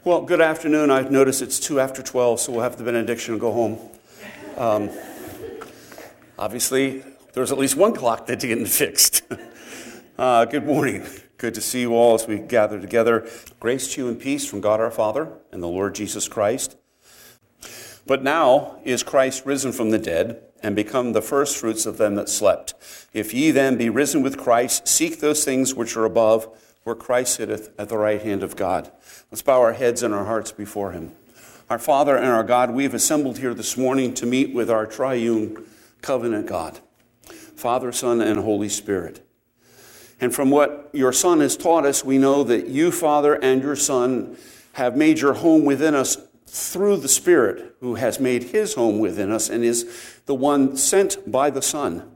Well, good afternoon. I've noticed it's 2 after 12, so we'll have the benediction and go home. Obviously, there's at least one clock that's getting fixed. Good morning. Good to see you all as we gather together. Grace to you and peace from God our Father and the Lord Jesus Christ. But now is Christ risen from the dead and become the firstfruits of them that slept. If ye then be risen with Christ, seek those things which are above, where Christ sitteth at the right hand of God. Let's bow our heads and our hearts before him. Our Father and our God, we've assembled here this morning to meet with our triune covenant God, Father, Son, and Holy Spirit. And from what your Son has taught us, we know that you, Father, and your Son have made your home within us through the Spirit, who has made his home within us and is the one sent by the Son.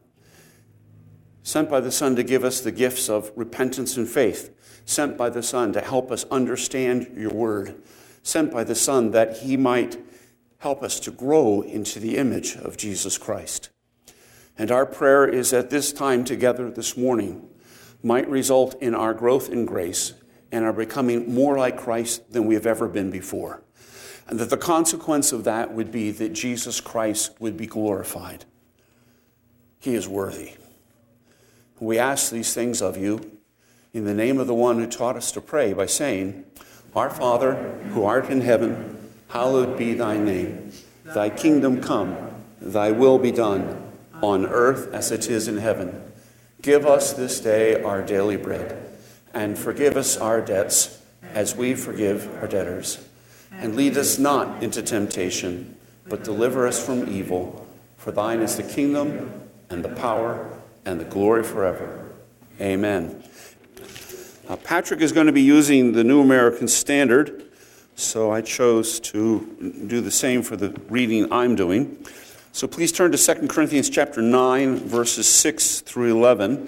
Sent by the Son to give us the gifts of repentance and faith. Sent by the Son to help us understand your word. Sent by the Son that he might help us to grow into the image of Jesus Christ. And our prayer is that this time together this morning might result in our growth in grace and our becoming more like Christ than we have ever been before. And that the consequence of that would be that Jesus Christ would be glorified. He is worthy. We ask these things of you in the name of the one who taught us to pray by saying, Our Father, who art in heaven, hallowed be thy name. Thy kingdom come, thy will be done, on earth as it is in heaven. Give us this day our daily bread, and forgive us our debts as we forgive our debtors. And lead us not into temptation, but deliver us from evil. For thine is the kingdom, and the power, and the glory forever. Amen. Patrick is going to be using the New American Standard, so I chose to do the same for the reading I'm doing. So please turn to 2 Corinthians chapter 9, verses 6 through 11.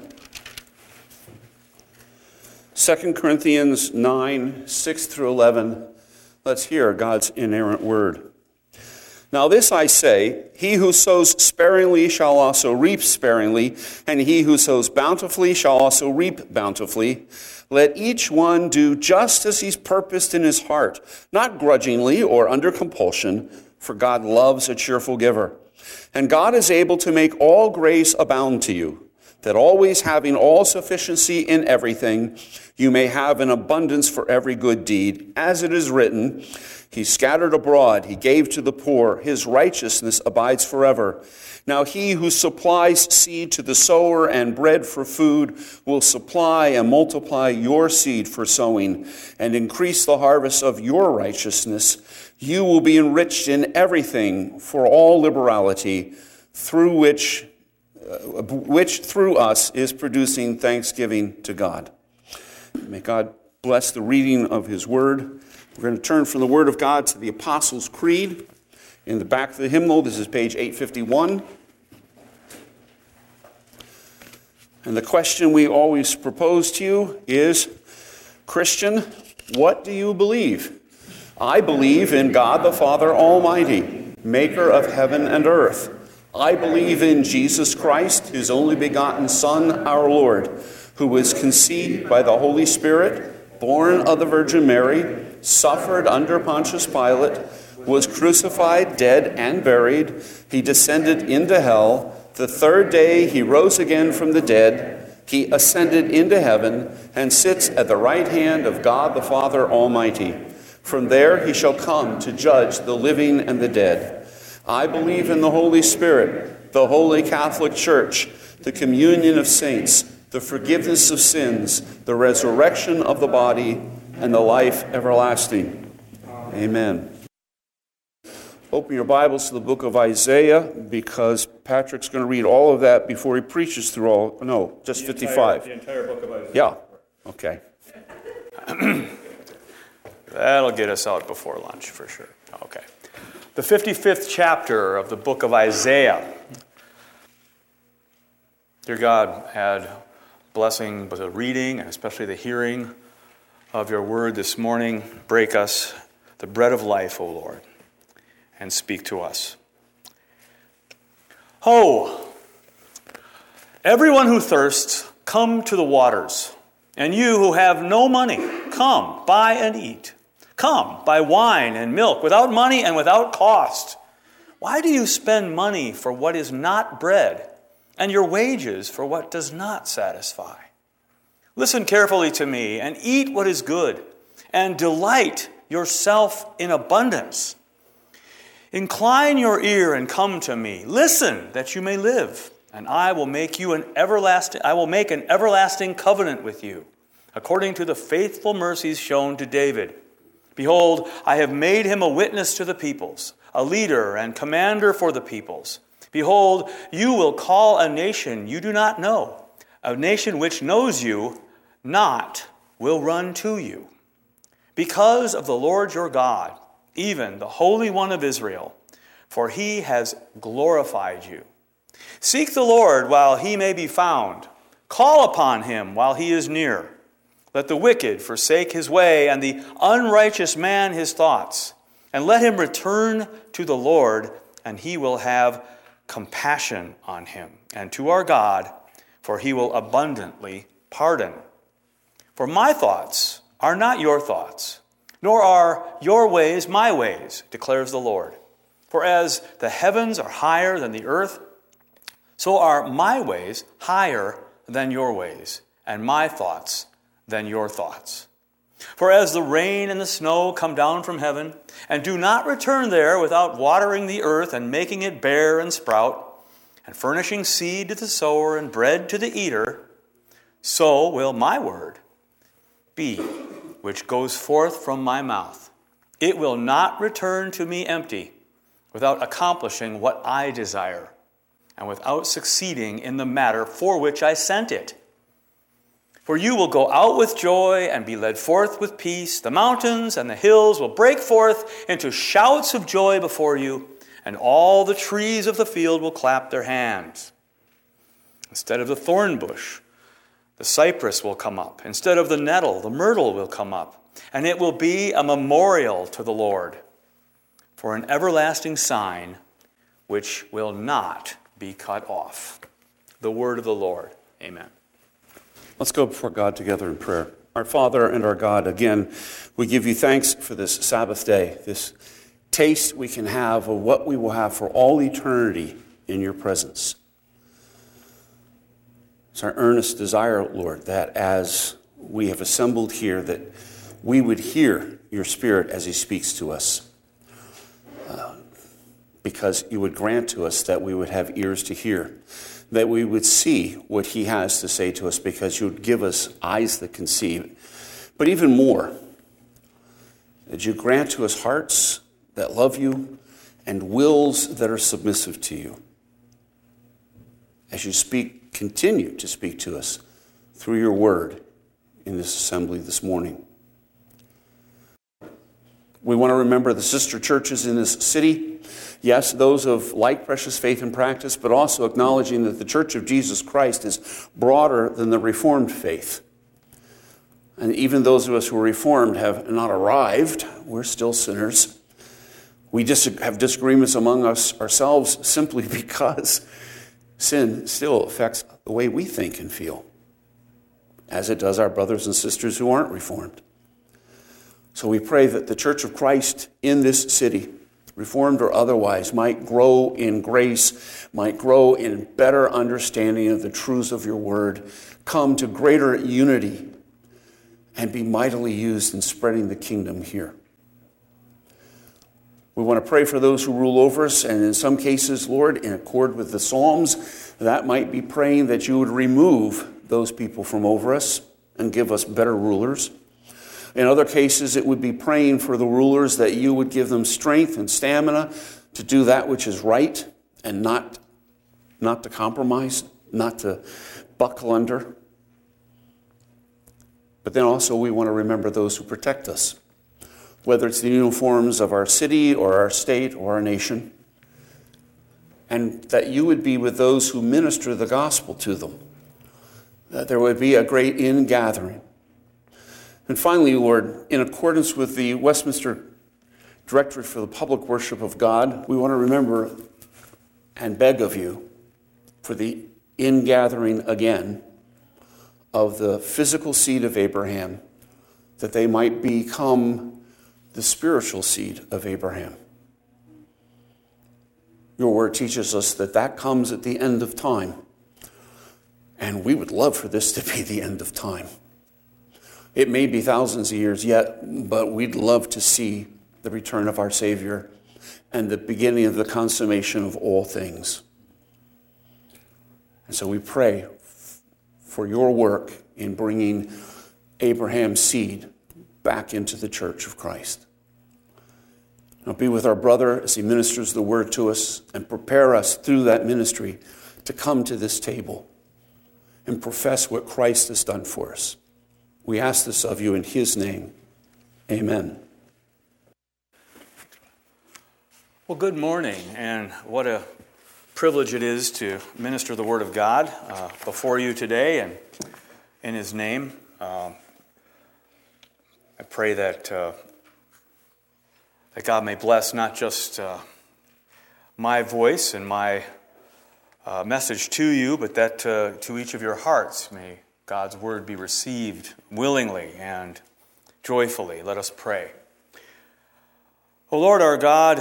2 Corinthians 9, 6 through 11. Let's hear God's inerrant word. Now this I say, he who sows sparingly shall also reap sparingly, and he who sows bountifully shall also reap bountifully. Let each one do just as he's purposed in his heart, not grudgingly or under compulsion, for God loves a cheerful giver. And God is able to make all grace abound to you, that always having all sufficiency in everything, you may have an abundance for every good deed. As it is written, he scattered abroad, he gave to the poor, his righteousness abides forever. Now he who supplies seed to the sower and bread for food will supply and multiply your seed for sowing and increase the harvest of your righteousness. You will be enriched in everything for all liberality, through which through us is producing thanksgiving to God. May God bless the reading of his word. We're going to turn from the word of God to the Apostles' Creed. In the back of the hymnal, this is page 851. And the question we always propose to you is, Christian, what do you believe? I believe in God the Father Almighty, maker of heaven and earth. I believe in Jesus Christ, his only begotten Son, our Lord, who was conceived by the Holy Spirit, born of the Virgin Mary, suffered under Pontius Pilate, was crucified, dead, and buried. He descended into hell. The third day he rose again from the dead. He ascended into heaven and sits at the right hand of God the Father Almighty. From there he shall come to judge the living and the dead. I believe in the Holy Spirit, the Holy Catholic Church, the communion of saints, the forgiveness of sins, the resurrection of the body, and the life everlasting. Amen. Open your Bibles to the book of Isaiah, because Patrick's going to read all of that before he preaches through all, no, just 55. The entire book of Isaiah. Yeah, okay. That'll get us out before lunch for sure. Okay. The 55th chapter of the book of Isaiah. Dear God, add blessing with the reading and especially the hearing of your word this morning. Break us the bread of life, O Lord, and speak to us. Ho! Everyone who thirsts, come to the waters. And you who have no money, come, buy and eat. Come, buy wine and milk without money and without cost. Why do you spend money for what is not bread, and your wages for what does not satisfy? Listen carefully to me, and eat what is good, and delight yourself in abundance. Incline your ear and come to me. Listen, that you may live, and I will make an everlasting covenant with you, according to the faithful mercies shown to David. Behold, I have made him a witness to the peoples, a leader and commander for the peoples. Behold, you will call a nation you do not know, a nation which knows you not will run to you. Because of the Lord your God, even the Holy One of Israel, for he has glorified you. Seek the Lord while he may be found. Call upon him while he is near. Let the wicked forsake his way, and the unrighteous man his thoughts. And let him return to the Lord, and he will have compassion on him, and to our God, for he will abundantly pardon. For my thoughts are not your thoughts, nor are your ways my ways, declares the Lord. For as the heavens are higher than the earth, so are my ways higher than your ways, and my thoughts than your thoughts. For as the rain and the snow come down from heaven, and do not return there without watering the earth and making it bear and sprout, and furnishing seed to the sower and bread to the eater, so will my word be which goes forth from my mouth. It will not return to me empty, without accomplishing what I desire, and without succeeding in the matter for which I sent it. For you will go out with joy and be led forth with peace. The mountains and the hills will break forth into shouts of joy before you, and all the trees of the field will clap their hands. Instead of the thorn bush, the cypress will come up. Instead of the nettle, the myrtle will come up, and it will be a memorial to the Lord, for an everlasting sign which will not be cut off. The word of the Lord. Amen. Let's go before God together in prayer. Our Father and our God, again, we give you thanks for this Sabbath day, this taste we can have of what we will have for all eternity in your presence. It's our earnest desire, Lord, that as we have assembled here, that we would hear your Spirit as he speaks to us, because you would grant to us that we would have ears to hear, that we would see what he has to say to us, because you would give us eyes that can see. But even more, that you grant to us hearts that love you and wills that are submissive to you. As you continue to speak to us through your word in this assembly this morning. We want to remember the sister churches in this city. Yes, those of like precious faith and practice, but also acknowledging that the Church of Jesus Christ is broader than the Reformed faith. And even those of us who are Reformed have not arrived. We're still sinners. We have disagreements among us ourselves simply because sin still affects the way we think and feel, as it does our brothers and sisters who aren't Reformed. So we pray that the Church of Christ in this city, Reformed or otherwise, might grow in grace, might grow in better understanding of the truths of your word, come to greater unity, and be mightily used in spreading the kingdom here. We want to pray for those who rule over us, and in some cases, Lord, in accord with the Psalms, that might be praying that you would remove those people from over us and give us better rulers. In other cases, it would be praying for the rulers that you would give them strength and stamina to do that which is right and not to compromise, not to buckle under. But then also we want to remember those who protect us, whether it's the uniforms of our city or our state or our nation, and that you would be with those who minister the gospel to them, that there would be a great ingathering. And finally, Lord, in accordance with the Westminster Directory for the Public Worship of God, we want to remember and beg of you for the ingathering again of the physical seed of Abraham, that they might become the spiritual seed of Abraham. Your word teaches us that that comes at the end of time. And we would love for this to be the end of time. It may be thousands of years yet, but we'd love to see the return of our Savior and the beginning of the consummation of all things. And so we pray for your work in bringing Abraham's seed back into the church of Christ. Now be with our brother as he ministers the word to us and prepare us through that ministry to come to this table and profess what Christ has done for us. We ask this of you in his name. Amen. Well, good morning, and what a privilege it is to minister the Word of God before you today and in his name. I pray that God may bless not just my voice and my message to you, but that to each of your hearts may God's word be received willingly and joyfully. Let us pray. O Lord our God,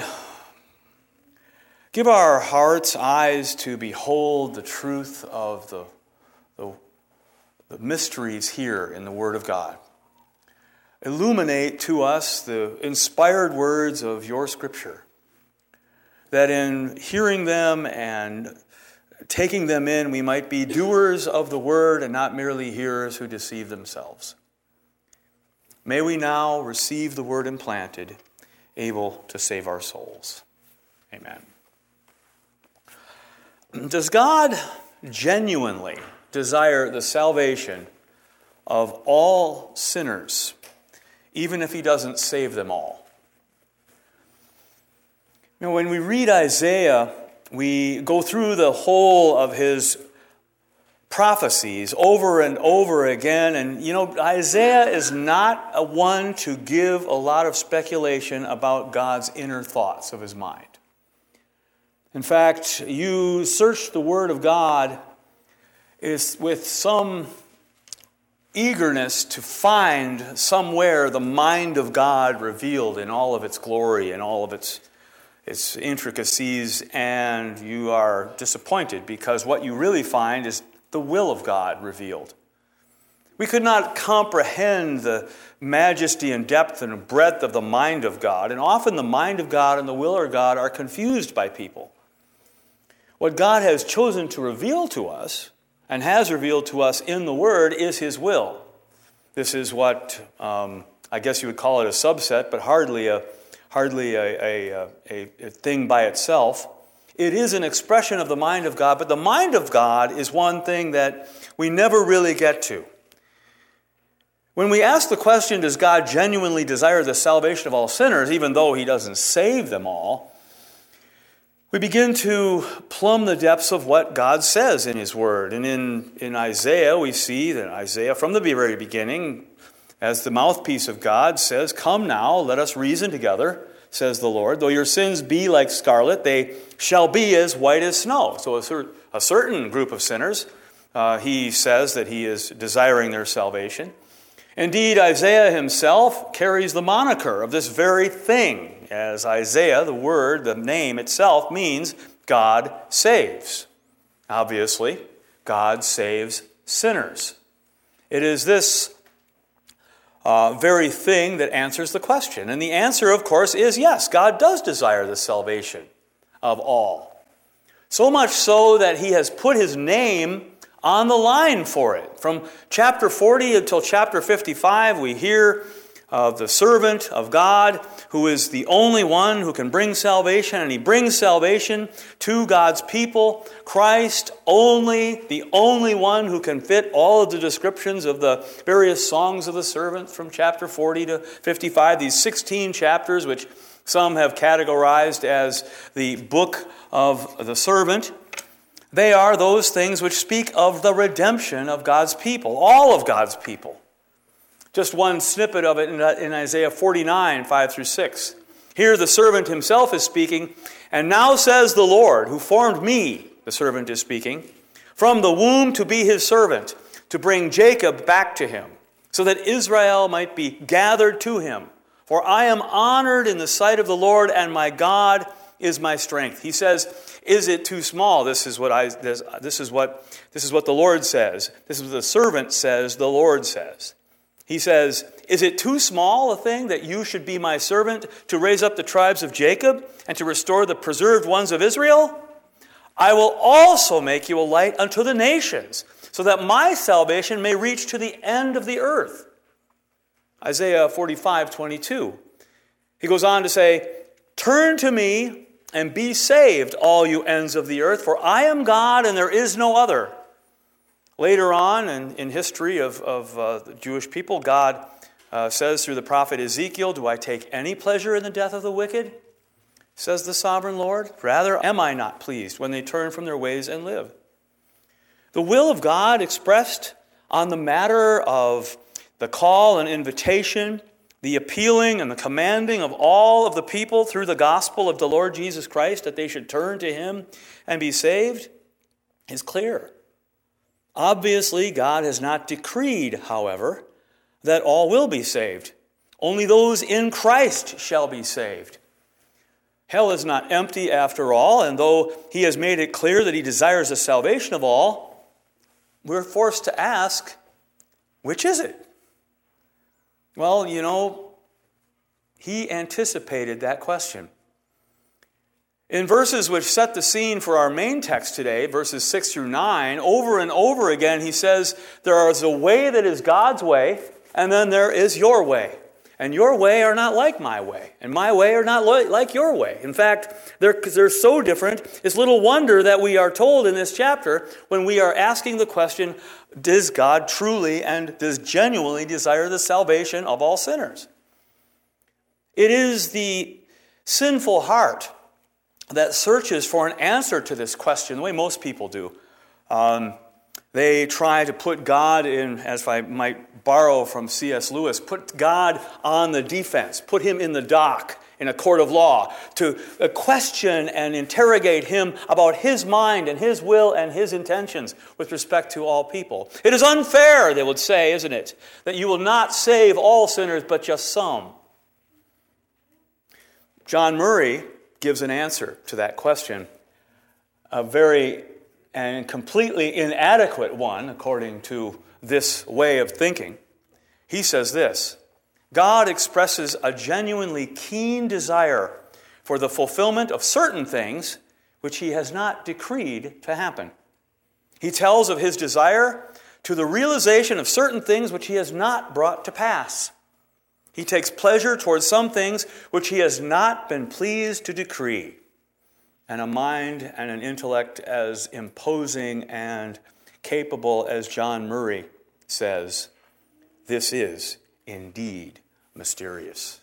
give our hearts eyes to behold the truth of the mysteries here in the Word of God. Illuminate to us the inspired words of your Scripture, that in hearing them and taking them in, we might be doers of the word and not merely hearers who deceive themselves. May we now receive the word implanted, able to save our souls. Amen. Does God genuinely desire the salvation of all sinners, even if he doesn't save them all? You know, when we read Isaiah, we go through the whole of his prophecies over and over again. And, you know, Isaiah is not a one to give a lot of speculation about God's inner thoughts of his mind. In fact, you search the Word of God is with some eagerness to find somewhere the mind of God revealed in all of its glory and all of its intricacies, and you are disappointed because what you really find is the will of God revealed. We could not comprehend the majesty and depth and breadth of the mind of God, and often the mind of God and the will of God are confused by people. What God has chosen to reveal to us, and has revealed to us in the Word, is his will. This is what, I guess you would call it a subset, but hardly a thing by itself. It is an expression of the mind of God, but the mind of God is one thing that we never really get to. When we ask the question, does God genuinely desire the salvation of all sinners, even though he doesn't save them all, we begin to plumb the depths of what God says in his word. And in Isaiah, we see that Isaiah, from the very beginning, as the mouthpiece of God, says, "Come now, let us reason together, says the Lord. Though your sins be like scarlet, they shall be as white as snow." So a certain group of sinners, he says that he is desiring their salvation. Indeed, Isaiah himself carries the moniker of this very thing, as Isaiah, the word, the name itself, means God saves. Obviously, God saves sinners. It is this very thing that answers the question. And the answer, of course, is yes, God does desire the salvation of all. So much so that he has put his name on the line for it. From chapter 40 until chapter 55, we hear of the servant of God who is the only one who can bring salvation, and he brings salvation to God's people. Christ only, the only one who can fit all of the descriptions of the various songs of the servant from chapter 40 to 55, these 16 chapters, which some have categorized as the book of the servant. They are those things which speak of the redemption of God's people, all of God's people. Just one snippet of it in Isaiah 49, 5 through 6. Here the servant himself is speaking, "And now says the Lord, who formed me," the servant is speaking, "from the womb to be his servant, to bring Jacob back to him, so that Israel might be gathered to him. For For I am honored in the sight of the Lord, and my God is my strength. He says, is it too small? This is what the Lord says. This is what the servant says, the Lord says. He says, is it too small a thing that you should be my servant to raise up the tribes of Jacob and to restore the preserved ones of Israel? I will also make you a light unto the nations, so that my salvation may reach to the end of the earth. Isaiah 45:22. He goes on to say, turn to me and be saved, all you ends of the earth, for I am God and there is no other. Later on in history of the Jewish people, God says through the prophet Ezekiel, do I take any pleasure in the death of the wicked? Says the sovereign Lord. Rather, am I not pleased when they turn from their ways and live? The will of God expressed on the matter of the call and invitation, the appealing and the commanding of all of the people through the gospel of the Lord Jesus Christ that they should turn to him and be saved is clear. Obviously, God has not decreed, however, that all will be saved. Only those in Christ shall be saved. Hell is not empty after all, and though he has made it clear that he desires the salvation of all, we're forced to ask, which is it? Well, he anticipated that question. In verses which set the scene for our main text today, verses 6 through 9, over and over again he says, there is a way that is God's way, and then there is your way. And your way are not like my way, and my way are not like your way. In fact, they're so different, it's little wonder that we are told in this chapter when we are asking the question, does God truly and does genuinely desire the salvation of all sinners? It is the sinful heart that searches for an answer to this question, the way most people do. They try to put God in, as I might borrow from C.S. Lewis, put God on the defense, put him in the dock in a court of law, to question and interrogate him about his mind and his will and his intentions with respect to all people. It is unfair, they would say, isn't it, that you will not save all sinners but just some. John Murray gives an answer to that question, a very and completely inadequate one, according to this way of thinking. He says this, God expresses a genuinely keen desire for the fulfillment of certain things which he has not decreed to happen. He tells of his desire to the realization of certain things which he has not brought to pass. He takes pleasure towards some things which he has not been pleased to decree. And a mind and an intellect as imposing and capable as John Murray says, this is indeed mysterious.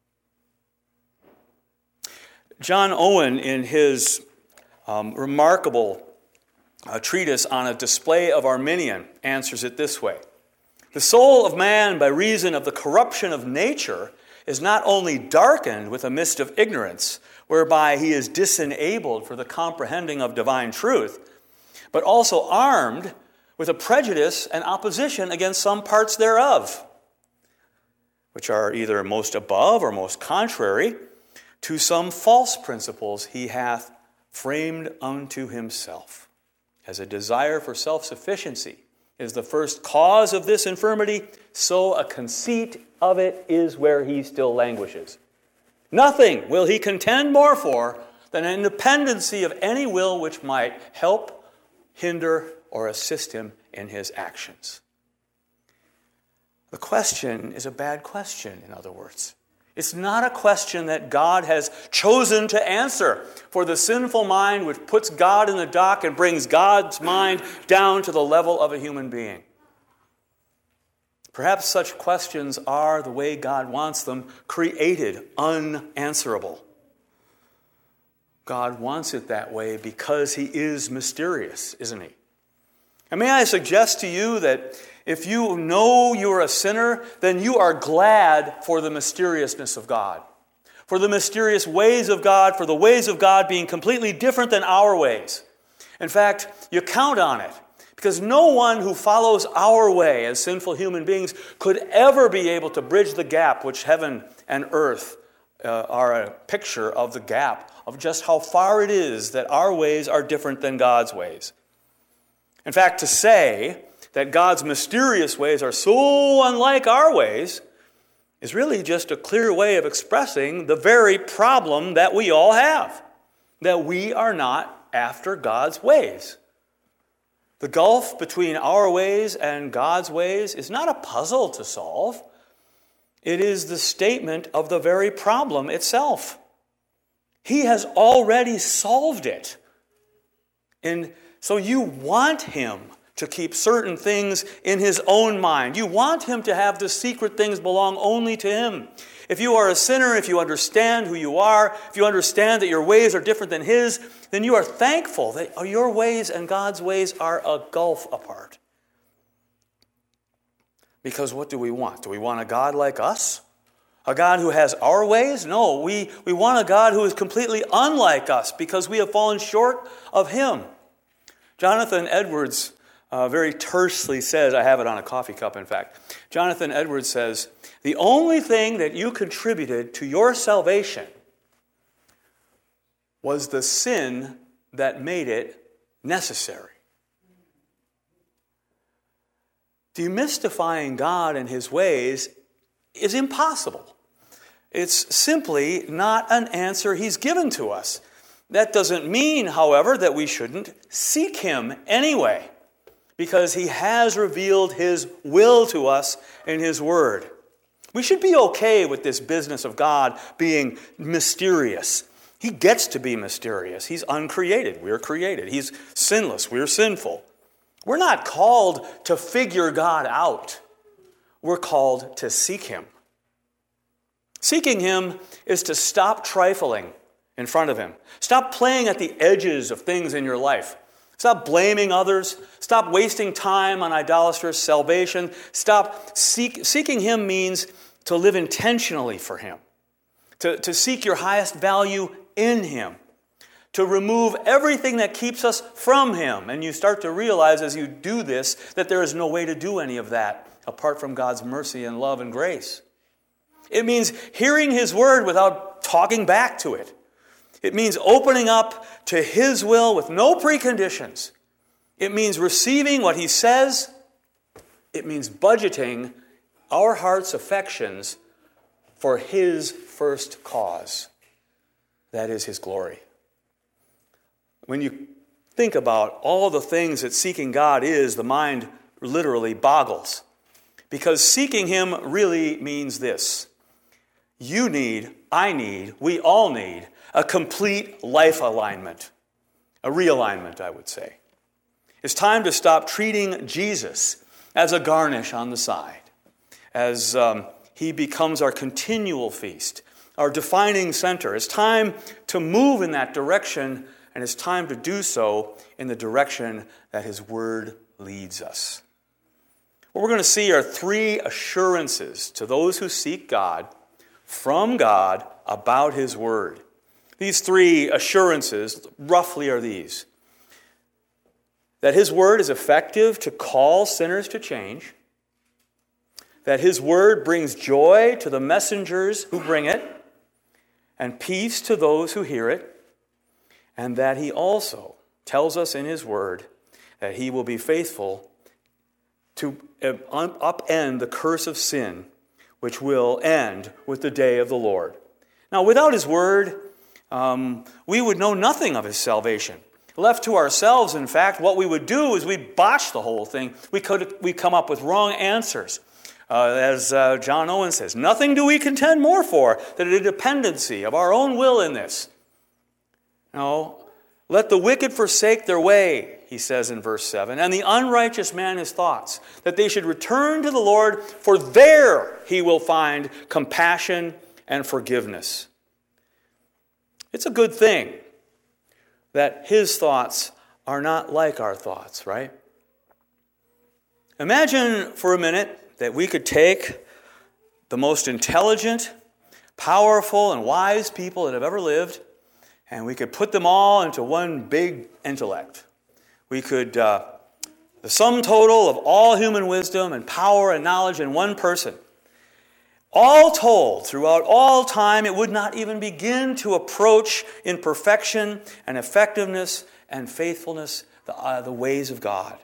John Owen, in his remarkable treatise on a display of Arminian, answers it this way. The soul of man, by reason of the corruption of nature, is not only darkened with a mist of ignorance, whereby he is disenabled for the comprehending of divine truth, but also armed with a prejudice and opposition against some parts thereof, which are either most above or most contrary to some false principles he hath framed unto himself. As a desire for self-sufficiency is the first cause of this infirmity, so a conceit of it is where he still languishes. Nothing will he contend more for than an independency of any will which might help, hinder, or assist him in his actions. The question is a bad question, in other words. It's not a question that God has chosen to answer for the sinful mind which puts God in the dock and brings God's mind down to the level of a human being. Perhaps such questions are, the way God wants them, created unanswerable. God wants it that way because he is mysterious, isn't he? And may I suggest to you that if you know you're a sinner, then you are glad for the mysteriousness of God, for the mysterious ways of God, for the ways of God being completely different than our ways. In fact, you count on it Because no one who follows our way as sinful human beings could ever be able to bridge the gap, which heaven and earth are a picture of the gap, of just how far it is that our ways are different than God's ways. In fact, to say that God's mysterious ways are so unlike our ways is really just a clear way of expressing the very problem that we all have, that we are not after God's ways. The gulf between our ways and God's ways is not a puzzle to solve. It is the statement of the very problem itself. He has already solved it. And so you want him to keep certain things in his own mind. You want him to have the secret things belong only to him. If you are a sinner, if you understand who you are, if you understand that your ways are different than his, then you are thankful that your ways and God's ways are a gulf apart. Because what do we want? Do we want a God like us? A God who has our ways? No, we want a God who is completely unlike us because we have fallen short of him. Jonathan Edwards very tersely says, I have it on a coffee cup, in fact. Jonathan Edwards says, the only thing that you contributed to your salvation was the sin that made it necessary. Demystifying God and his ways is impossible. It's simply not an answer he's given to us. That doesn't mean, however, that we shouldn't seek him anyway, because he has revealed his will to us in his word. We should be okay with this business of God being mysterious. He gets to be mysterious. He's uncreated. We're created. He's sinless. We're sinful. We're not called to figure God out. We're called to seek him. Seeking him is to stop trifling in front of him. Stop playing at the edges of things in your life. Stop blaming others. Stop wasting time on idolatrous salvation. Seeking him means to live intentionally for him. To seek your highest value in him. To remove everything that keeps us from him. And you start to realize as you do this that there is no way to do any of that apart from God's mercy and love and grace. It means hearing his word without talking back to it. It means opening up to his will with no preconditions. It means receiving what he says. It means budgeting our heart's affections for his first cause. That is his glory. When you think about all the things that seeking God is, the mind literally boggles. Because seeking him really means this. You need, I need, we all need a complete life alignment. A realignment, I would say. It's time to stop treating Jesus as a garnish on the side. As he becomes our continual feast, our defining center. It's time to move in that direction, and it's time to do so in the direction that his word leads us. What we're going to see are three assurances to those who seek God, from God, about his word. These three assurances, roughly, are these. That his word is effective to call sinners to change. That his word brings joy to the messengers who bring it, and peace to those who hear it. And that he also tells us in his word that he will be faithful to upend the curse of sin, which will end with the day of the Lord. Now, without his word, we would know nothing of his salvation. Left to ourselves, in fact, what we would do is we'd botch the whole thing. We come up with wrong answers. As John Owen says, nothing do we contend more for than a dependency of our own will in this. No, let the wicked forsake their way, he says in verse 7, and the unrighteous man his thoughts, that they should return to the Lord, for there he will find compassion and forgiveness. It's a good thing that his thoughts are not like our thoughts, right? Imagine for a minute that we could take the most intelligent, powerful, and wise people that have ever lived, and we could put them all into one big intellect. We could, the the sum total of all human wisdom and power and knowledge in one person, all told, throughout all time, it would not even begin to approach in perfection and effectiveness and faithfulness the ways of God.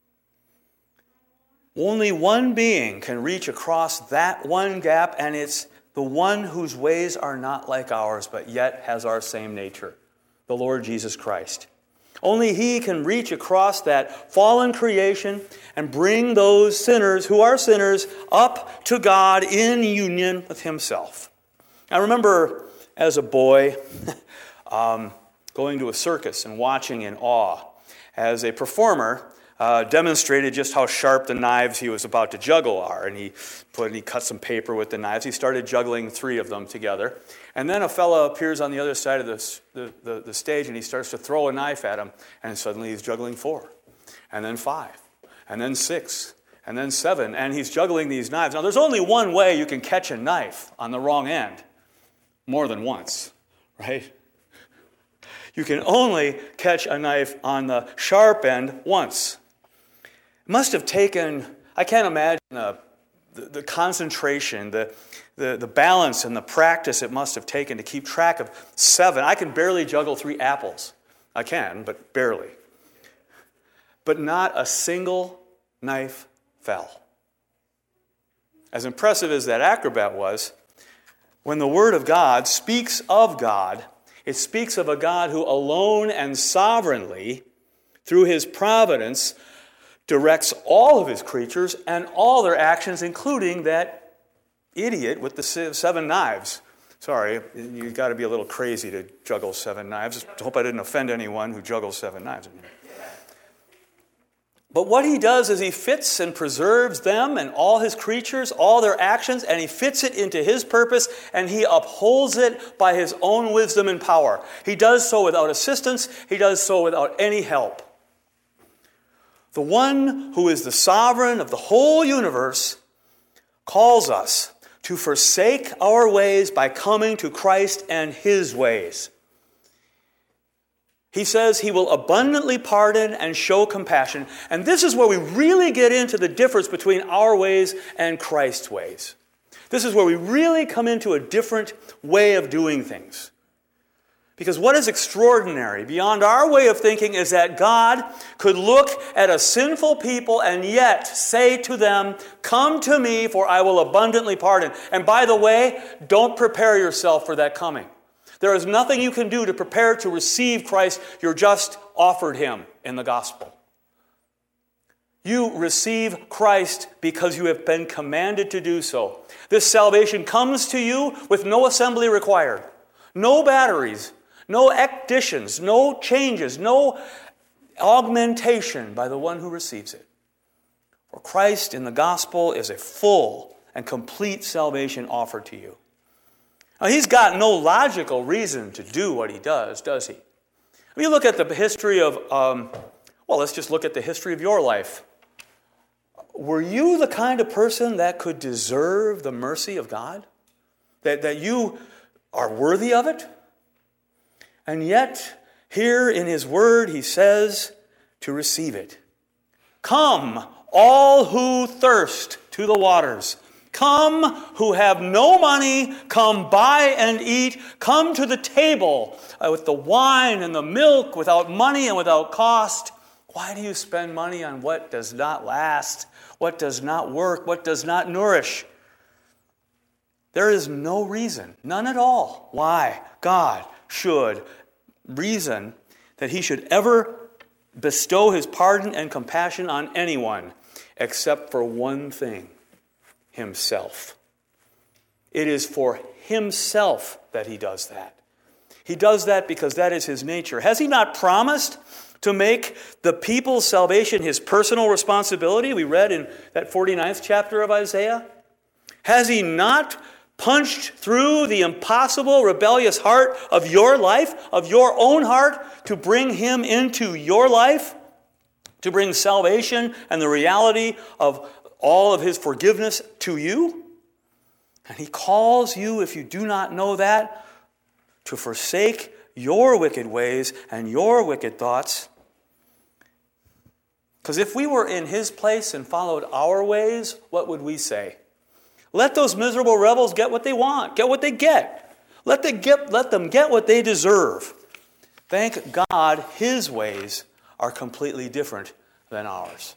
Only one being can reach across that one gap, and it's the one whose ways are not like ours, but yet has our same nature, the Lord Jesus Christ. Only He can reach across that fallen creation and bring those sinners who are sinners up to God in union with Himself. I remember as a boy going to a circus and watching in awe as a performer demonstrated just how sharp the knives he was about to juggle are. And he cut some paper with the knives. He started juggling 3 of them together. And then a fellow appears on the other side of the stage, and he starts to throw a knife at him. And suddenly he's juggling 4, and then 5, and then 6, and then 7. And he's juggling these knives. Now, there's only one way you can catch a knife on the wrong end, more than once, right? You can only catch a knife on the sharp end once. It must have taken, I can't imagine the concentration, the balance and the practice it must have taken to keep track of 7. I can barely juggle 3 apples. I can, but barely. But not a single knife fell. As impressive as that acrobat was, when the Word of God speaks of God, it speaks of a God who alone and sovereignly, through His providence, directs all of His creatures and all their actions, including that idiot with the 7 knives. Sorry, you've got to be a little crazy to juggle 7 knives. I hope I didn't offend anyone who juggles 7 knives. But what He does is He fits and preserves them and all His creatures, all their actions, and He fits it into His purpose, and He upholds it by His own wisdom and power. He does so without assistance. He does so without any help. The one who is the sovereign of the whole universe calls us to forsake our ways by coming to Christ and His ways. He says He will abundantly pardon and show compassion. And this is where we really get into the difference between our ways and Christ's ways. This is where we really come into a different way of doing things. Because what is extraordinary beyond our way of thinking is that God could look at a sinful people and yet say to them, "Come to me, for I will abundantly pardon." And by the way, don't prepare yourself for that coming. There is nothing you can do to prepare to receive Christ. You're just offered Him in the gospel. You receive Christ because you have been commanded to do so. This salvation comes to you with no assembly required, no batteries, no additions, no changes, no augmentation by the one who receives it. For Christ in the gospel is a full and complete salvation offered to you. Now, He's got no logical reason to do what He does He? When you look at the history of, let's just look at the history of your life. Were you the kind of person that could deserve the mercy of God? That you are worthy of it? And yet, here in His Word, He says to receive it. Come, all who thirst, to the waters. Come, who have no money, come buy and eat. Come to the table with the wine and the milk, without money and without cost. Why do you spend money on what does not last, what does not work, what does not nourish? There is no reason, none at all, why God should reason that He should ever bestow His pardon and compassion on anyone except for one thing: Himself. It is for Himself that He does that. He does that because that is His nature. Has He not promised to make the people's salvation His personal responsibility? We read in that 49th chapter of Isaiah. Has He not punched through the impossible, rebellious heart of your life, of your own heart, to bring Him into your life, to bring salvation and the reality of all of His forgiveness to you? And He calls you, if you do not know that, to forsake your wicked ways and your wicked thoughts. Because if we were in his place and followed our ways, what would we say? Let those miserable rebels get what they want, get what they get. Let them get what they deserve. Thank God his ways are completely different than ours.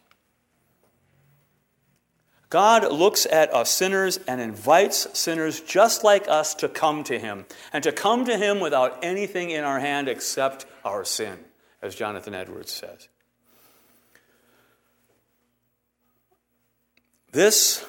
God looks at us sinners and invites sinners just like us to come to him, and to come to him without anything in our hand except our sin, as Jonathan Edwards says. This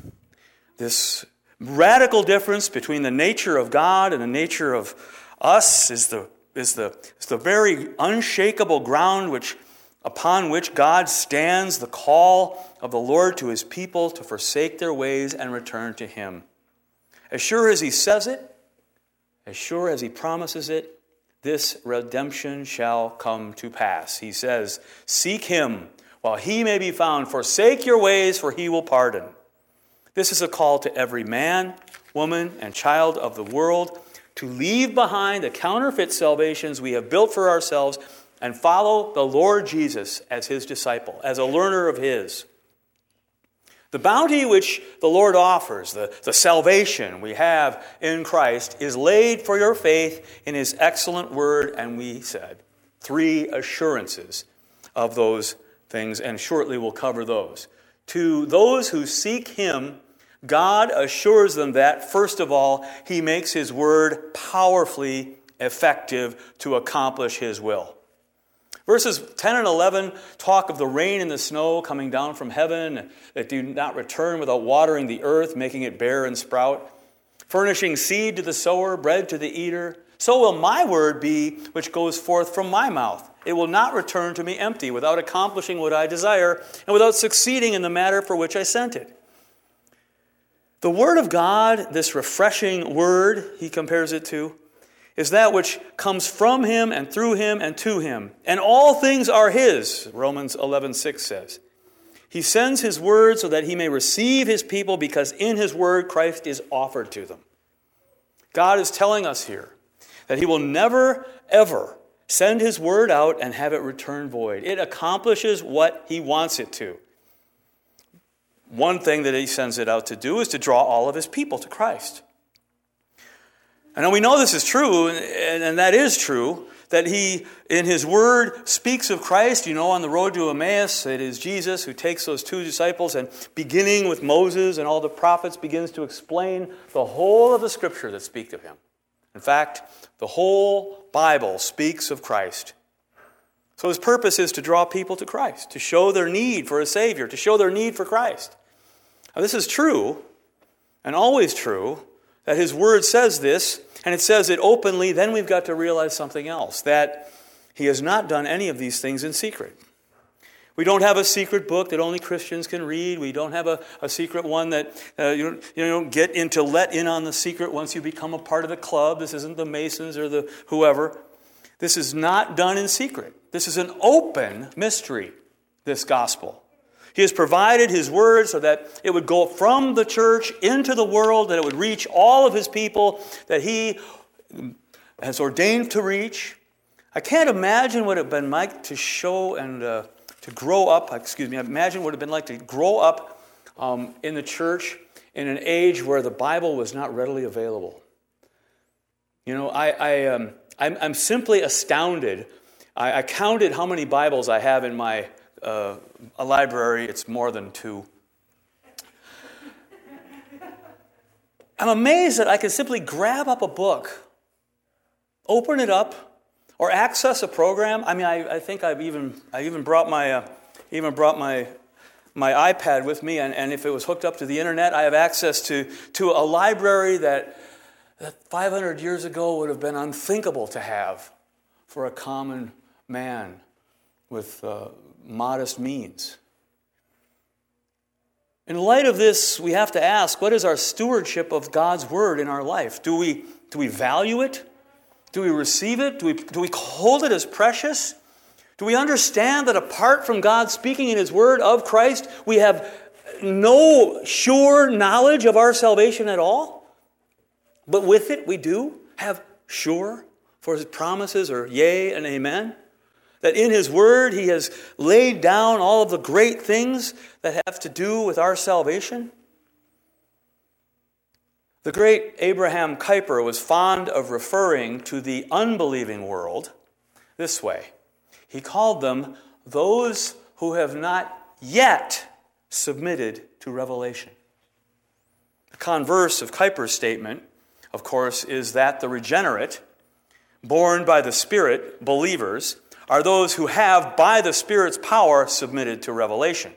radical difference between the nature of God and the nature of us is the very unshakable ground upon which God stands the call of the Lord to his people to forsake their ways and return to him. As sure as he says it, as sure as he promises it, this redemption shall come to pass. He says, "Seek him while he may be found. Forsake your ways, for he will pardon." This is a call to every man, woman, and child of the world to leave behind the counterfeit salvations we have built for ourselves and follow the Lord Jesus as his disciple, as a learner of his. The bounty which the Lord offers, the salvation we have in Christ, is laid for your faith in his excellent word, and we said 3 assurances of those things, and shortly we'll cover those. To those who seek him, God assures them that, first of all, he makes his word powerfully effective to accomplish his will. Verses 10 and 11 talk of the rain and the snow coming down from heaven that do not return without watering the earth, making it bear and sprout, furnishing seed to the sower, bread to the eater. So will my word be which goes forth from my mouth. It will not return to me empty, without accomplishing what I desire, and without succeeding in the matter for which I sent it. The word of God, this refreshing word, he compares it to, is that which comes from him and through him and to him. And all things are his, Romans 11:6 says. He sends his word so that he may receive his people, because in his word Christ is offered to them. God is telling us here that he will never, ever send his word out and have it return void. It accomplishes what he wants it to. One thing that he sends it out to do is to draw all of his people to Christ. And we know this is true, and that is true, that he, in his word, speaks of Christ. You know, on the road to Emmaus, it is Jesus who takes those 2 disciples and, beginning with Moses and all the prophets, begins to explain the whole of the Scripture that speak of him. In fact, the whole Bible speaks of Christ. So his purpose is to draw people to Christ, to show their need for a Savior, to show their need for Christ. Now, this is true, and always true, that his word says this, and it says it openly. Then we've got to realize something else, that he has not done any of these things in secret. We don't have a secret book that only Christians can read. We don't have a secret one that you don't get into let in on the secret once you become a part of the club. This isn't the Masons or the whoever. This is not done in secret. This is an open mystery, this gospel. He has provided his word so that it would go from the church into the world, that it would reach all of his people that he has ordained to reach. I can't imagine what it would have been like to show and to grow up, imagine what it would have been like to grow up in the church in an age where the Bible was not readily available. You know, I'm simply astounded. I counted how many Bibles I have in my a library. It's more than 2. I'm amazed that I can simply grab up a book, open it up, or access a program. I mean, I think I even brought my iPad with me, and if it was hooked up to the internet, I have access to a library that 500 years ago would have been unthinkable to have for a common man with modest means. In light of this, we have to ask, what is our stewardship of God's word in our life? Do we value it? Do we receive it? Do we hold it as precious? Do we understand that apart from God speaking in his word of Christ, we have no sure knowledge of our salvation at all? But with it, we do have sure, for his promises are yea and amen. That in his word he has laid down all of the great things that have to do with our salvation? The great Abraham Kuyper was fond of referring to the unbelieving world this way. He called them those who have not yet submitted to revelation. The converse of Kuyper's statement, of course, is that the regenerate, born by the Spirit, believers, are those who have, by the Spirit's power, submitted to revelation.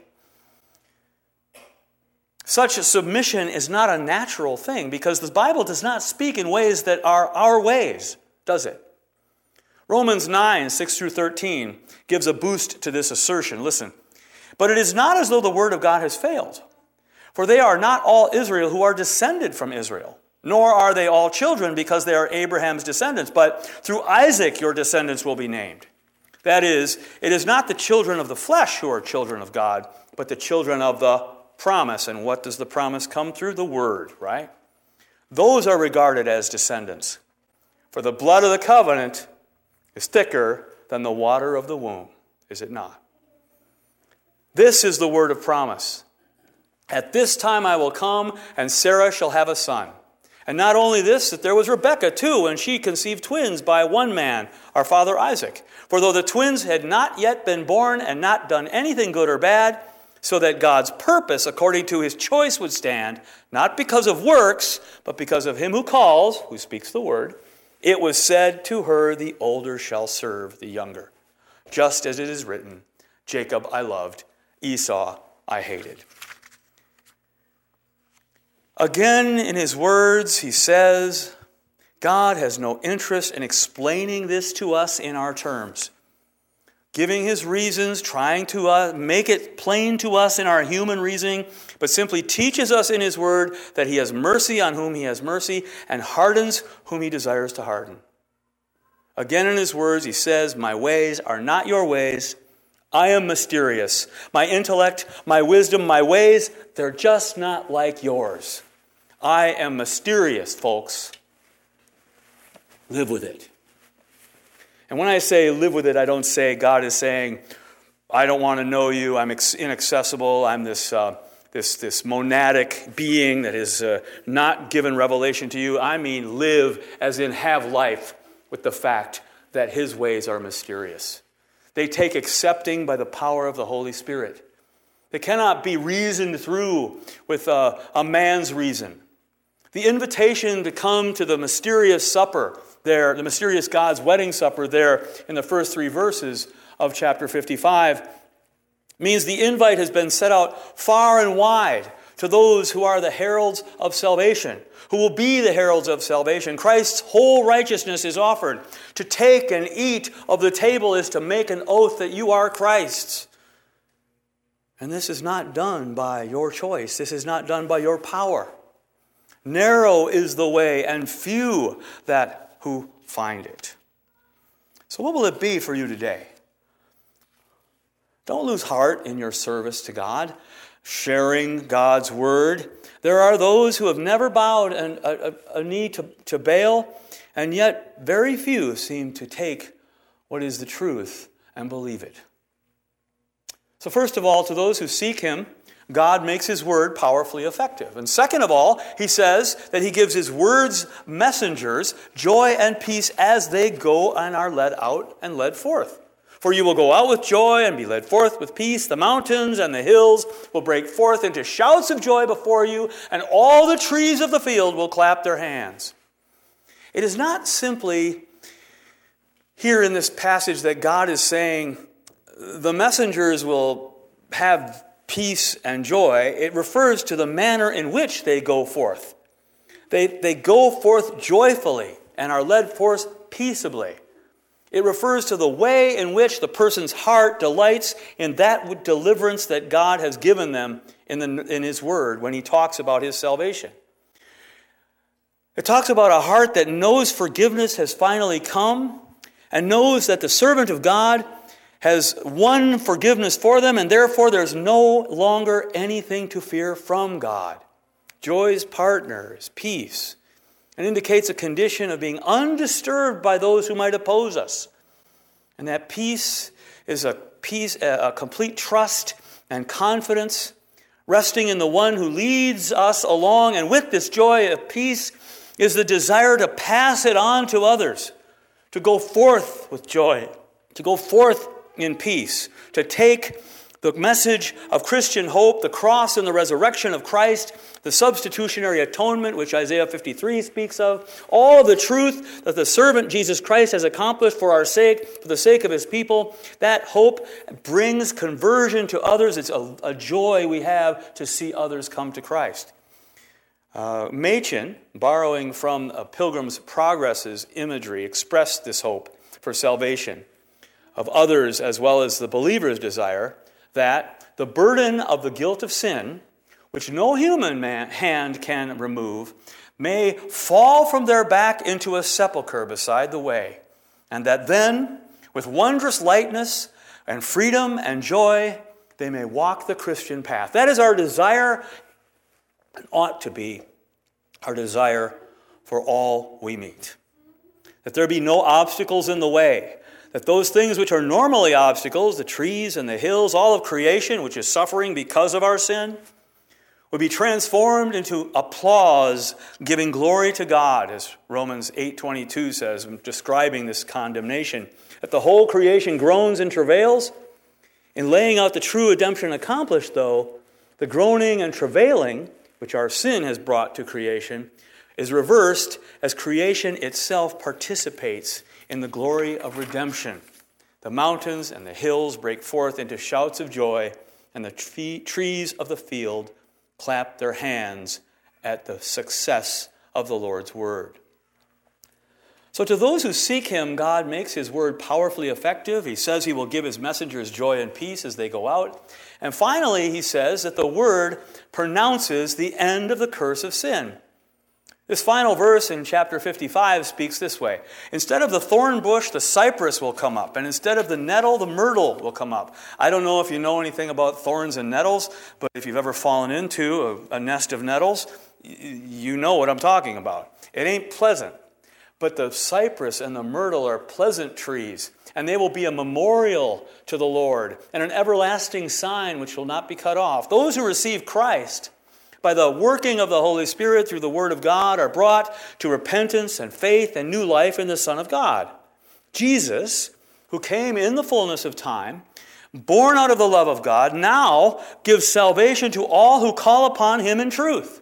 Such a submission is not a natural thing because the Bible does not speak in ways that are our ways, does it? Romans 9, 6 through 13 gives a boost to this assertion. Listen, but it is not as though the word of God has failed, for they are not all Israel who are descended from Israel, nor are they all children because they are Abraham's descendants, but through Isaac your descendants will be named. That is, it is not the children of the flesh who are children of God, but the children of the promise. And what does the promise come through? The word, right? Those are regarded as descendants. For the blood of the covenant is thicker than the water of the womb, is it not? This is the word of promise. At this time I will come, and Sarah shall have a son. And not only this, that there was Rebekah too, and she conceived twins by one man, our father Isaac. For though the twins had not yet been born and not done anything good or bad, so that God's purpose according to his choice would stand, not because of works, but because of him who calls, who speaks the word, it was said to her, the older shall serve the younger. Just as it is written, Jacob I loved, Esau I hated. Again, in his words, he says, God has no interest in explaining this to us in our terms, giving his reasons, trying to make it plain to us in our human reasoning, but simply teaches us in his word that he has mercy on whom he has mercy and hardens whom he desires to harden. Again, in his words, he says, my ways are not your ways. I am mysterious. My intellect, my wisdom, my ways, they're just not like yours. I am mysterious, folks. Live with it. And when I say live with it, I don't say God is saying, I don't want to know you, I'm inaccessible, I'm this monadic being that is not given revelation to you. I mean live as in have life with the fact that his ways are mysterious. They take accepting by the power of the Holy Spirit. They cannot be reasoned through with a man's reason. The invitation to come to the mysterious supper there, the mysterious God's wedding supper there in the first 3 verses of chapter 55, means the invite has been set out far and wide to those who are the heralds of salvation, who will be the heralds of salvation. Christ's whole righteousness is offered. To take and eat of the table is to make an oath that you are Christ's. And this is not done by your choice. This is not done by your power. Narrow is the way, and few that who find it. So what will it be for you today? Don't lose heart in your service to God, sharing God's word. There are those who have never bowed a knee to Baal, and yet very few seem to take what is the truth and believe it. So first of all, to those who seek him, God makes his word powerfully effective. And second of all, he says that he gives his word's messengers joy and peace as they go and are led out and led forth. For you will go out with joy and be led forth with peace. The mountains and the hills will break forth into shouts of joy before you, and all the trees of the field will clap their hands. It is not simply here in this passage that God is saying the messengers will have peace and joy. It refers to the manner in which they go forth. They go forth joyfully and are led forth peaceably. It refers to the way in which the person's heart delights in that deliverance that God has given them in his word when he talks about his salvation. It talks about a heart that knows forgiveness has finally come and knows that the servant of God has won forgiveness for them, and therefore there's no longer anything to fear from God. Joy's partner is peace, and indicates a condition of being undisturbed by those who might oppose us. And that peace is a peace, a complete trust and confidence, resting in the one who leads us along. And with this joy of peace is the desire to pass it on to others, to go forth with joy, to go forth in peace, to take the message of Christian hope, the cross and the resurrection of Christ, the substitutionary atonement, which Isaiah 53 speaks of, all the truth that the servant Jesus Christ has accomplished for our sake, for the sake of his people. That hope brings conversion to others. It's a joy we have to see others come to Christ. Machen, borrowing from Pilgrim's Progress's imagery, expressed this hope for salvation of others as well as the believer's desire that the burden of the guilt of sin, which no human hand can remove, may fall from their back into a sepulchre beside the way, and that then, with wondrous lightness and freedom and joy, they may walk the Christian path. That is our desire, and ought to be our desire for all we meet. That there be no obstacles in the way, that those things which are normally obstacles, the trees and the hills, all of creation, which is suffering because of our sin, would be transformed into applause, giving glory to God, as Romans 8:22 says, describing this condemnation. That the whole creation groans and travails. In laying out the true redemption accomplished, though, the groaning and travailing, which our sin has brought to creation, is reversed as creation itself participates in the glory of redemption. The mountains and the hills break forth into shouts of joy, and the trees of the field clap their hands at the success of the Lord's word. So to those who seek him, God makes his word powerfully effective. He says he will give his messengers joy and peace as they go out. And finally, he says that the word pronounces the end of the curse of sin. This final verse in chapter 55 speaks this way. Instead of the thorn bush, the cypress will come up. And instead of the nettle, the myrtle will come up. I don't know if you know anything about thorns and nettles, but if you've ever fallen into a nest of nettles, you know what I'm talking about. It ain't pleasant. But the cypress and the myrtle are pleasant trees, and they will be a memorial to the Lord and an everlasting sign which will not be cut off. Those who receive Christ by the working of the Holy Spirit through the Word of God are brought to repentance and faith and new life in the Son of God. Jesus, who came in the fullness of time, born out of the love of God, now gives salvation to all who call upon him in truth.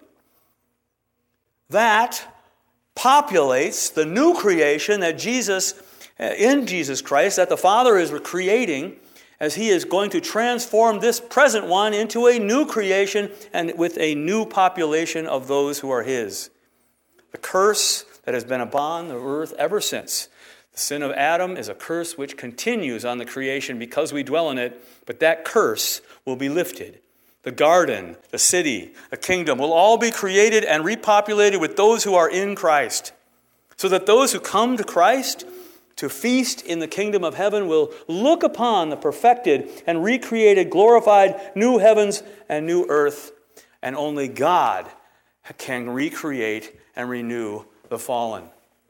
That populates the new creation that in Jesus Christ, that the Father is creating as he is going to transform this present one into a new creation and with a new population of those who are his. The curse that has been upon the earth ever since the sin of Adam is a curse which continues on the creation because we dwell in it, but that curse will be lifted. The garden, the city, the kingdom will all be created and repopulated with those who are in Christ, so that those who come to Christ to feast in the kingdom of heaven will look upon the perfected and recreated, glorified new heavens and new earth, and only God can recreate and renew the fallen.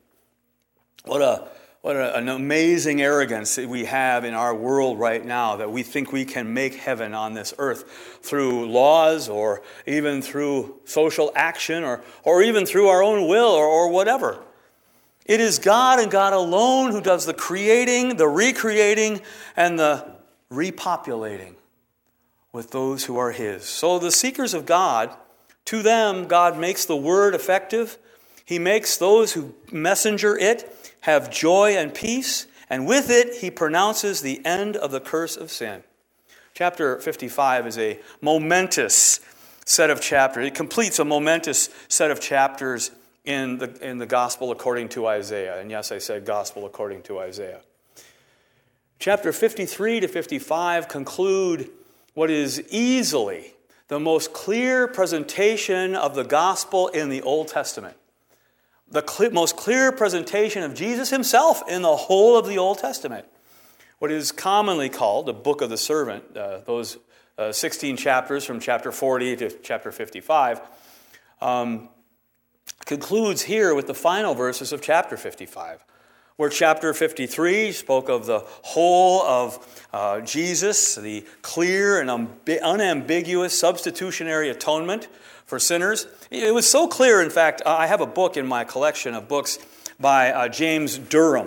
What an amazing arrogance that we have in our world right now, that we think we can make heaven on this earth through laws or even through social action or even through our own will or whatever. It is God and God alone who does the creating, the recreating, and the repopulating with those who are his. So the seekers of God, to them, God makes the word effective. He makes those who messenger it have joy and peace, and with it he pronounces the end of the curse of sin. Chapter 55 is a momentous set of chapters. It completes a momentous set of chapters in the Gospel according to Isaiah. And yes, I said Gospel according to Isaiah. Chapter 53 to 55 conclude what is easily the most clear presentation of the Gospel in the Old Testament. The most clear presentation of Jesus himself in the whole of the Old Testament. What is commonly called the Book of the Servant, those 16 chapters from chapter 40 to chapter 55, concludes here with the final verses of chapter 55, where chapter 53 spoke of the whole of Jesus, the clear and unambiguous substitutionary atonement for sinners. It was so clear, in fact, I have a book in my collection of books by James Durham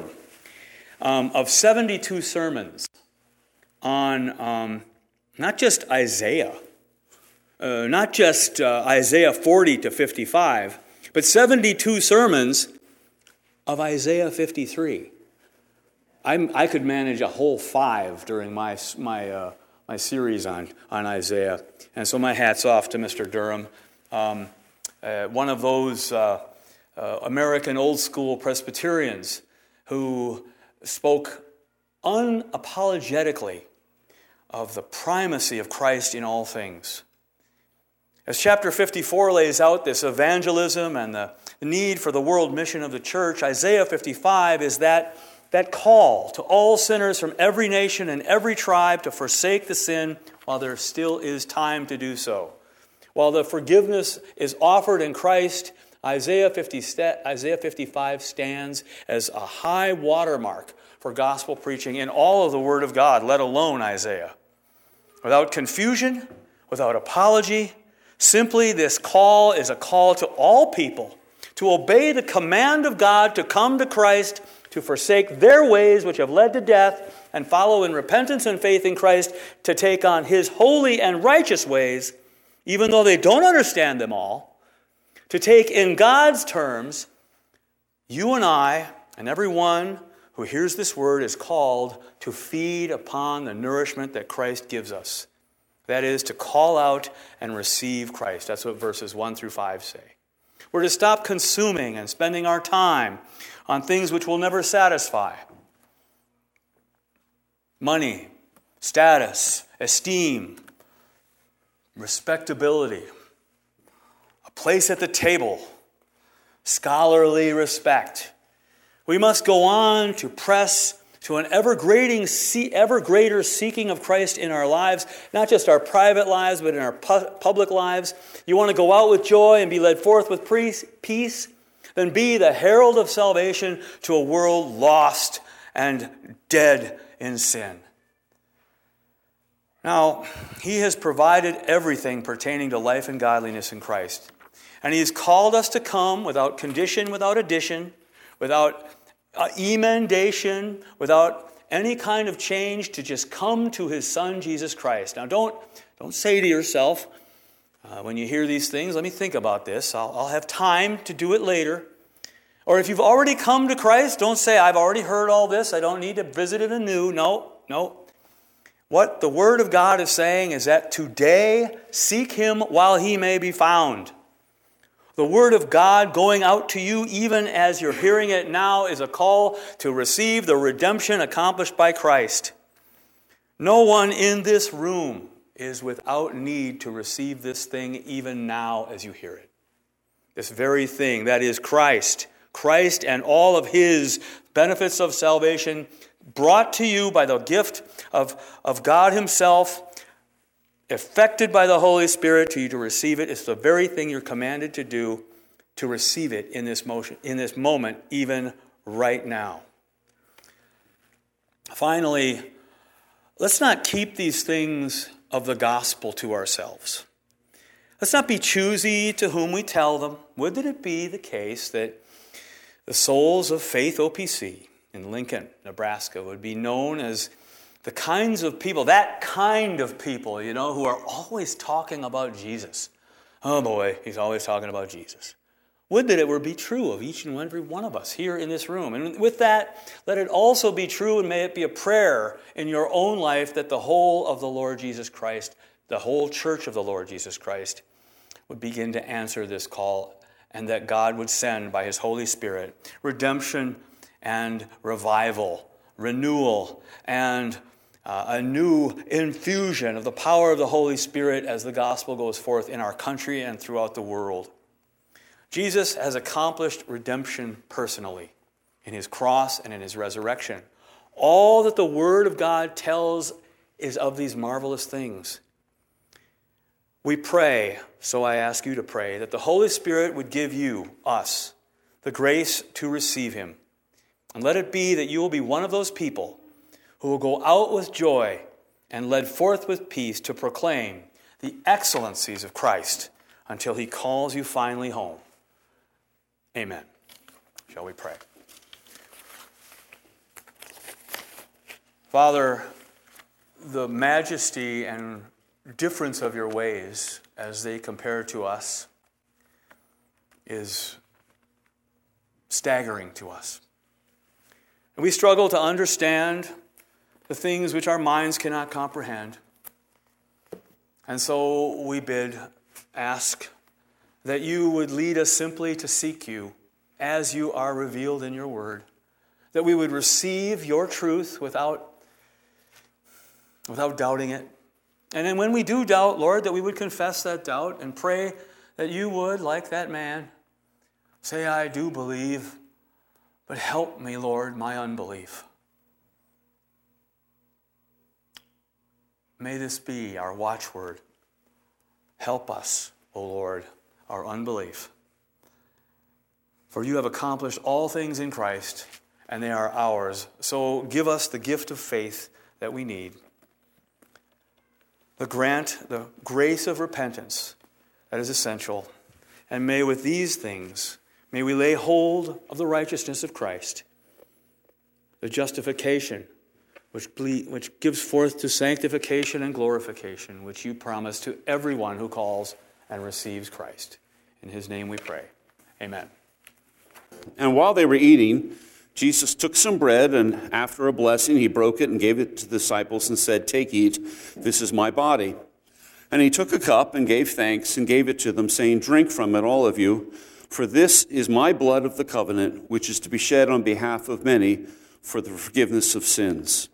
of 72 sermons on not just Isaiah, not just Isaiah 40 to 55, but 72 sermons of Isaiah 53. I could manage a whole 5 during my series on Isaiah. And so my hat's off to Mr. Durham. One of those American old school Presbyterians who spoke unapologetically of the primacy of Christ in all things. As chapter 54 lays out this evangelism and the need for the world mission of the church, Isaiah 55 is that call to all sinners from every nation and every tribe to forsake the sin while there still is time to do so. While the forgiveness is offered in Christ, Isaiah 55 stands as a high watermark for gospel preaching in all of the Word of God, let alone Isaiah. Without confusion, without apology, simply this call is a call to all people to obey the command of God to come to Christ, to forsake their ways which have led to death, and follow in repentance and faith in Christ to take on His holy and righteous ways, even though they don't understand them all, to take in God's terms. You and I and everyone who hears this word is called to feed upon the nourishment that Christ gives us. That is, to call out and receive Christ. That's what verses 1 through 5 say. We're to stop consuming and spending our time on things which will never satisfy. Money, status, esteem, respectability, a place at the table, scholarly respect. We must go on to press to an ever greater seeking of Christ in our lives, not just our private lives, but in our public lives. You want to go out with joy and be led forth with peace? Then be the herald of salvation to a world lost and dead in sin. Now, He has provided everything pertaining to life and godliness in Christ. And He has called us to come without condition, without addition, without emendation, without any kind of change, to just come to His Son, Jesus Christ. Now, don't say to yourself, when you hear these things, let me think about this. I'll have time to do it later. Or if you've already come to Christ, don't say, I've already heard all this. I don't need to visit it anew. No. What the Word of God is saying is that today, seek Him while He may be found. The Word of God going out to you, even as you're hearing it now, is a call to receive the redemption accomplished by Christ. No one in this room is without need to receive this thing even now as you hear it. This very thing, that is Christ and all of His benefits of salvation brought to you by the gift of God Himself, effected by the Holy Spirit to you to receive it. It's the very thing you're commanded to do, to receive it in this moment, even right now. Finally, let's not keep these things of the gospel to ourselves. Let's not be choosy to whom we tell them. Would that it be the case that the souls of Faith OPC in Lincoln, Nebraska, would be known as the kinds of people, that kind of people, who are always talking about Jesus. Oh boy, he's always talking about Jesus. Would that it would be true of each and every one of us here in this room. And with that, let it also be true, and may it be a prayer in your own life, that the whole of the Lord Jesus Christ, the whole church of the Lord Jesus Christ, would begin to answer this call, and that God would send by His Holy Spirit redemption and revival, renewal, and a new infusion of the power of the Holy Spirit as the gospel goes forth in our country and throughout the world. Jesus has accomplished redemption personally in His cross and in His resurrection. All that the Word of God tells is of these marvelous things. We pray, so I ask you to pray, that the Holy Spirit would give you, us, the grace to receive Him. And let it be that you will be one of those people who will go out with joy and led forth with peace to proclaim the excellencies of Christ until he calls you finally home. Amen. Shall we pray? Father, the majesty and difference of your ways as they compare to us is staggering to us. And we struggle to understand the things which our minds cannot comprehend. And so we ask that you would lead us simply to seek you as you are revealed in your word, that we would receive your truth without doubting it. And then when we do doubt, Lord, that we would confess that doubt and pray that you would, like that man, say, I do believe, but help me, Lord, my unbelief. May this be our watchword. Help us, O Lord, our unbelief. For you have accomplished all things in Christ, and they are ours. So give us the gift of faith that we need. Grant the grace of repentance that is essential. And may with these things, may we lay hold of the righteousness of Christ, the justification which gives forth to sanctification and glorification, which you promise to everyone who calls and receives Christ. In his name we pray. Amen. And while they were eating, Jesus took some bread, and after a blessing, he broke it and gave it to the disciples and said, Take, eat, this is my body. And he took a cup and gave thanks and gave it to them, saying, Drink from it, all of you, for this is my blood of the covenant, which is to be shed on behalf of many for the forgiveness of sins.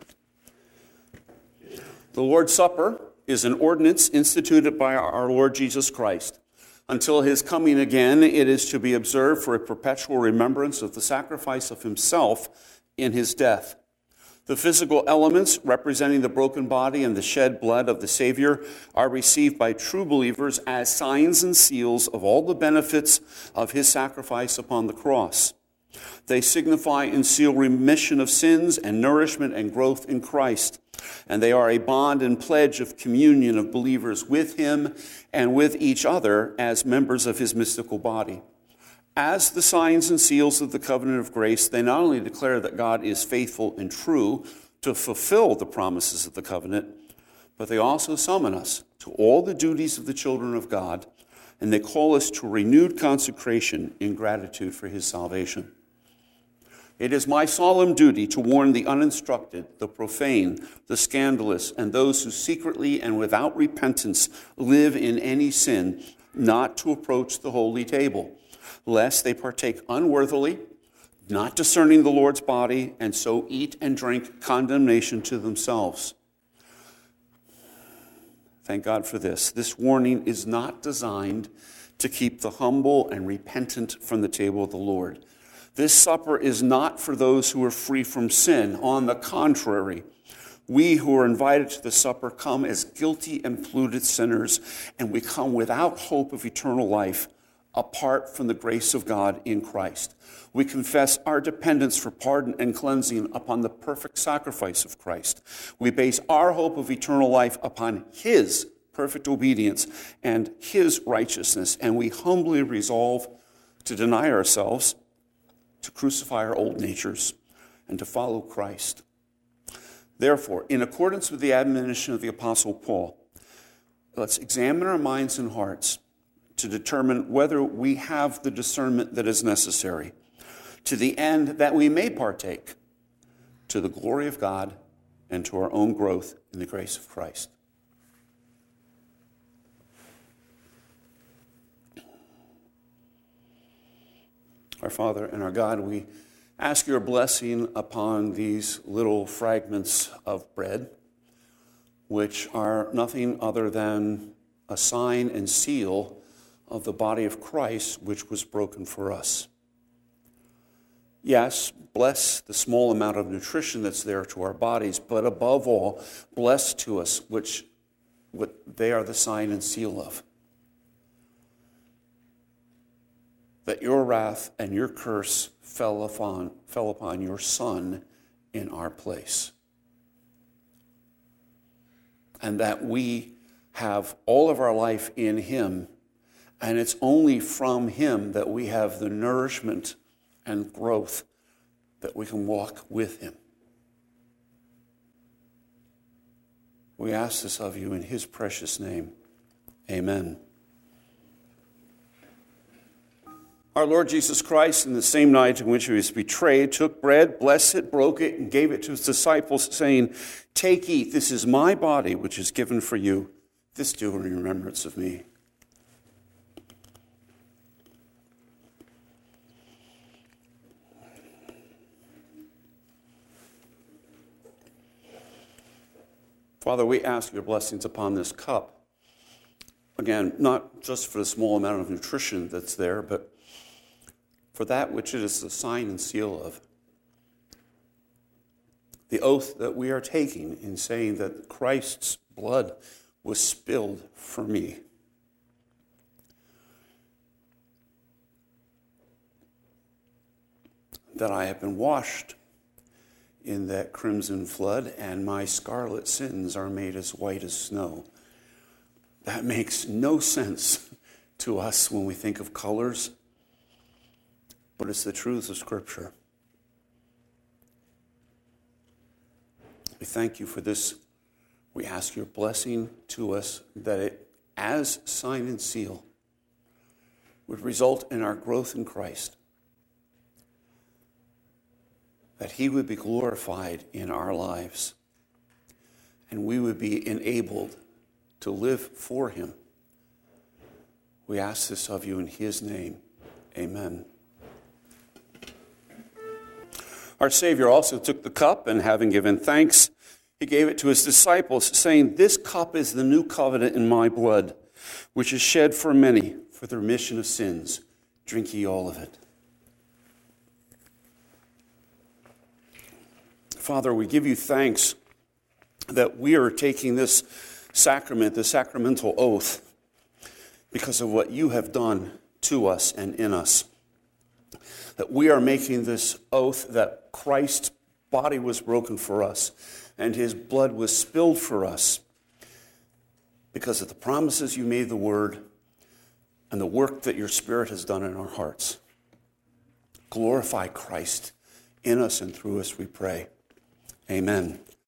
The Lord's Supper is an ordinance instituted by our Lord Jesus Christ. Until his coming again, it is to be observed for a perpetual remembrance of the sacrifice of himself in his death. The physical elements representing the broken body and the shed blood of the Savior are received by true believers as signs and seals of all the benefits of his sacrifice upon the cross. They signify and seal remission of sins and nourishment and growth in Christ. And they are a bond and pledge of communion of believers with him and with each other as members of his mystical body. As the signs and seals of the covenant of grace, they not only declare that God is faithful and true to fulfill the promises of the covenant, but they also summon us to all the duties of the children of God, and they call us to renewed consecration in gratitude for his salvation. It is my solemn duty to warn the uninstructed, the profane, the scandalous, and those who secretly and without repentance live in any sin, not to approach the holy table, lest they partake unworthily, not discerning the Lord's body, and so eat and drink condemnation to themselves. Thank God for this. This warning is not designed to keep the humble and repentant from the table of the Lord. This supper is not for those who are free from sin. On the contrary, we who are invited to the supper come as guilty and polluted sinners, and we come without hope of eternal life apart from the grace of God in Christ. We confess our dependence for pardon and cleansing upon the perfect sacrifice of Christ. We base our hope of eternal life upon his perfect obedience and his righteousness, and we humbly resolve to deny ourselves, to crucify our old natures, and to follow Christ. Therefore, in accordance with the admonition of the Apostle Paul, let's examine our minds and hearts to determine whether we have the discernment that is necessary, to the end that we may partake to the glory of God and to our own growth in the grace of Christ. Our Father and our God, we ask your blessing upon these little fragments of bread, which are nothing other than a sign and seal of the body of Christ, which was broken for us. Yes, bless the small amount of nutrition that's there to our bodies, but above all, bless to us what they are the sign and seal of. that your wrath and your curse fell upon your Son in our place. And that we have all of our life in him, and it's only from him that we have the nourishment and growth that we can walk with him. We ask this of you in his precious name. Amen. Our Lord Jesus Christ, in the same night in which he was betrayed, took bread, blessed it, broke it, and gave it to his disciples, saying, "Take, eat, this is my body, which is given for you. This do in remembrance of me." Father, we ask your blessings upon this cup. Again, not just for the small amount of nutrition that's there, but for that which it is the sign and seal of. The oath that we are taking in saying that Christ's blood was spilled for me. That I have been washed in that crimson flood, and my scarlet sins are made as white as snow. That makes no sense to us when we think of colors, but it's the truth of Scripture. We thank you for this. We ask your blessing to us, that it, as sign and seal, would result in our growth in Christ, that he would be glorified in our lives, and we would be enabled to live for him. We ask this of you in his name. Amen. Our Savior also took the cup, and having given thanks, he gave it to his disciples, saying, "This cup is the new covenant in my blood, which is shed for many for the remission of sins. Drink ye all of it." Father, we give you thanks that we are taking this sacrament, the sacramental oath, because of what you have done to us and in us. That we are making this oath that Christ's body was broken for us and his blood was spilled for us because of the promises you made the word and the work that your Spirit has done in our hearts. Glorify Christ in us and through us, we pray. Amen.